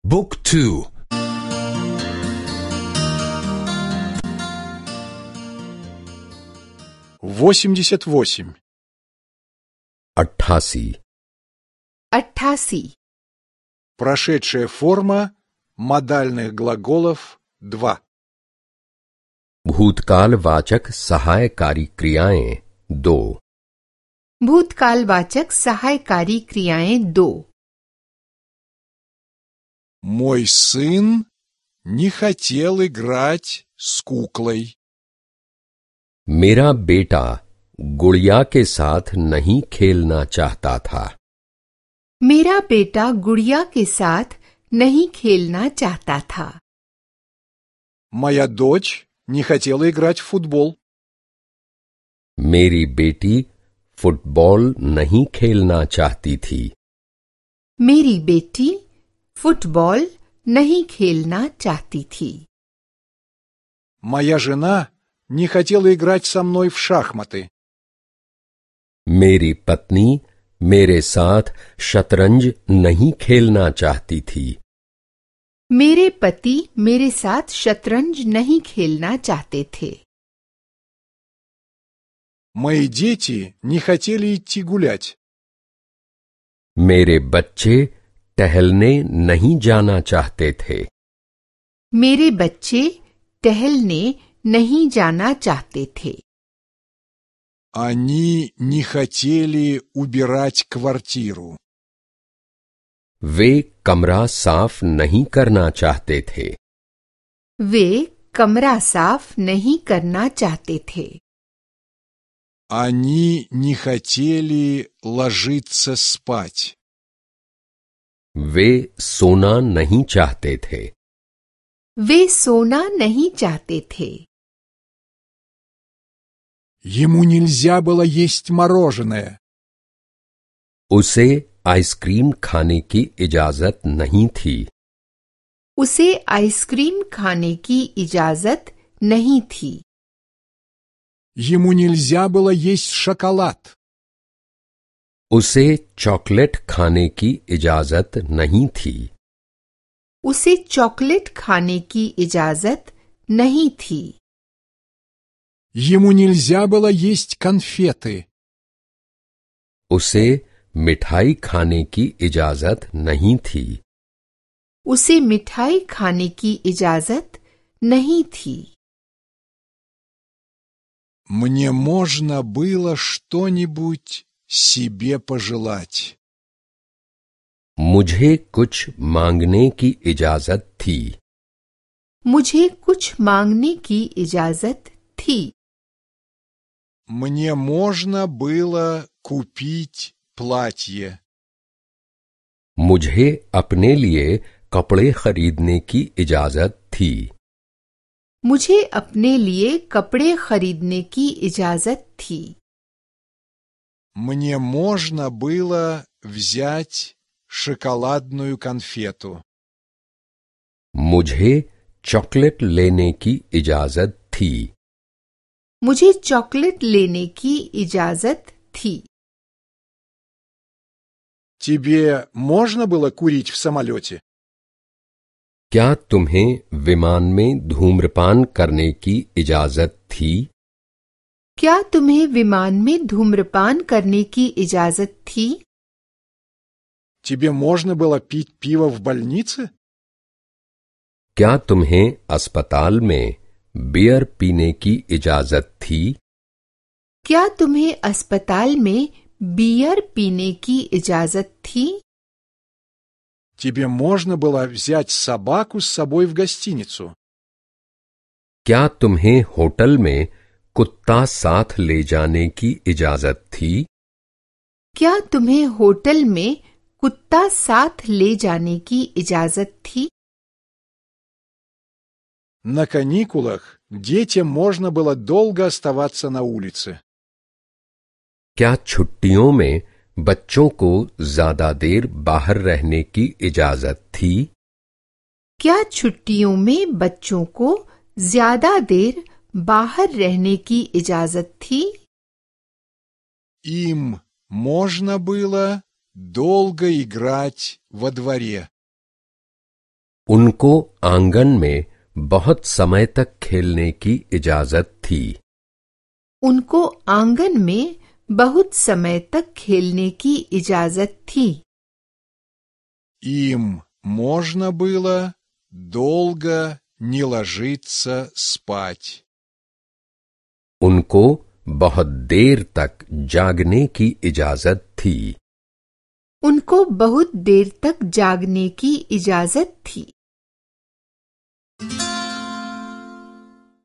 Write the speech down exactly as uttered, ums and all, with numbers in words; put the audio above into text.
Book two. восемьдесят восемь. अट्ठासी अट्ठासी Прошедшая форма модальных глаголов два. भूतकालवाचक सहायकारी क्रियाएं दो भूतकालवाचक सहायकारी क्रियाएं दो। Мой сын не хотел играть с куклой. मेरा बेटा गुड़िया के साथ नहीं खेलना चाहता था। मेरा बेटा गुड़िया के साथ नहीं खेलना चाहता था। Моя дочь не хотела играть в футбол. मेरी बेटी फुटबॉल नहीं खेलना चाहती थी। मेरी बेटी फुटबॉल नहीं खेलना चाहती थी। Моя жена не хотела играть со мной в шахматы. मेरी पत्नी मेरे साथ शतरंज नहीं खेलना चाहती थी। मेरे पति मेरे साथ शतरंज नहीं खेलना चाहते थे। Мои дети не хотели идти гулять. मेरे बच्चे टहलने नहीं जाना चाहते थे। मेरे बच्चे टहलने नहीं जाना चाहते थे। Они не хотели убирать квартиру. वे कमरा साफ नहीं करना चाहते थे। वे कमरा साफ नहीं करना चाहते थे। Они не хотели ложиться спать. वे सोना नहीं चाहते थे। वे सोना नहीं चाहते थे। Ему нельзя было есть мороженое. उसे आइसक्रीम खाने की इजाजत नहीं थी। उसे आइसक्रीम खाने की इजाजत नहीं थी। Ему нельзя было есть шоколад. उसे चॉकलेट खाने की इजाजत नहीं थी। उसे चॉकलेट खाने की इजाजत नहीं थी। Ему нельзя было есть конфеты. उसे मिठाई खाने की इजाजत नहीं थी। उसे मिठाई खाने की इजाजत नहीं थी। Мне можно было что-нибудь себе पожелать. मुझे कुछ मांगने की इजाजत थी। मुझे कुछ मांगने की इजाजत थी। Мне можно было купить платье. मुझे अपने लिए कपड़े खरीदने की इजाजत थी। मुझे अपने लिए कपड़े खरीदने की इजाजत थी। Мне можно было взять шоколадную конфету. मुझे चॉकलेट लेने की इजाजत थी। मुझे चॉकलेट लेने की इजाजत थी। Тебе можно было कурить в самолете? क्या तुम्हें विमान में धूम्रपान करने की इजाजत थी? क्या तुम्हें विमान में धूम्रपान करने की इजाजत थी? Тебе можно было пить пиво в больнице? क्या तुम्हें अस्पताल में बियर पीने की इजाजत थी? क्या तुम्हें अस्पताल में बियर पीने की इजाजत थी? Тебе можно было взять собаку с собой в гостиницу? क्या तुम्हें होटल में कुत्ता साथ ले जाने की इजाजत थी? क्या तुम्हें होटल में कुत्ता साथ ले जाने की इजाजत थी? На каникулах детям можно было долго оставаться на улице. क्या छुट्टियों में बच्चों को ज्यादा देर बाहर रहने की इजाजत थी? क्या छुट्टियों में बच्चों को ज्यादा देर बाहर रहने की इजाजत थी? Им можно было долго играть во дворе. उनको आंगन में बहुत समय तक खेलने की इजाजत थी। उनको आंगन में बहुत समय तक खेलने की इजाजत थी। Им можно было долго не ложиться спать. उनको बहुत देर तक जागने की इजाजत थी। उनको बहुत देर तक जागने की इजाजत थी।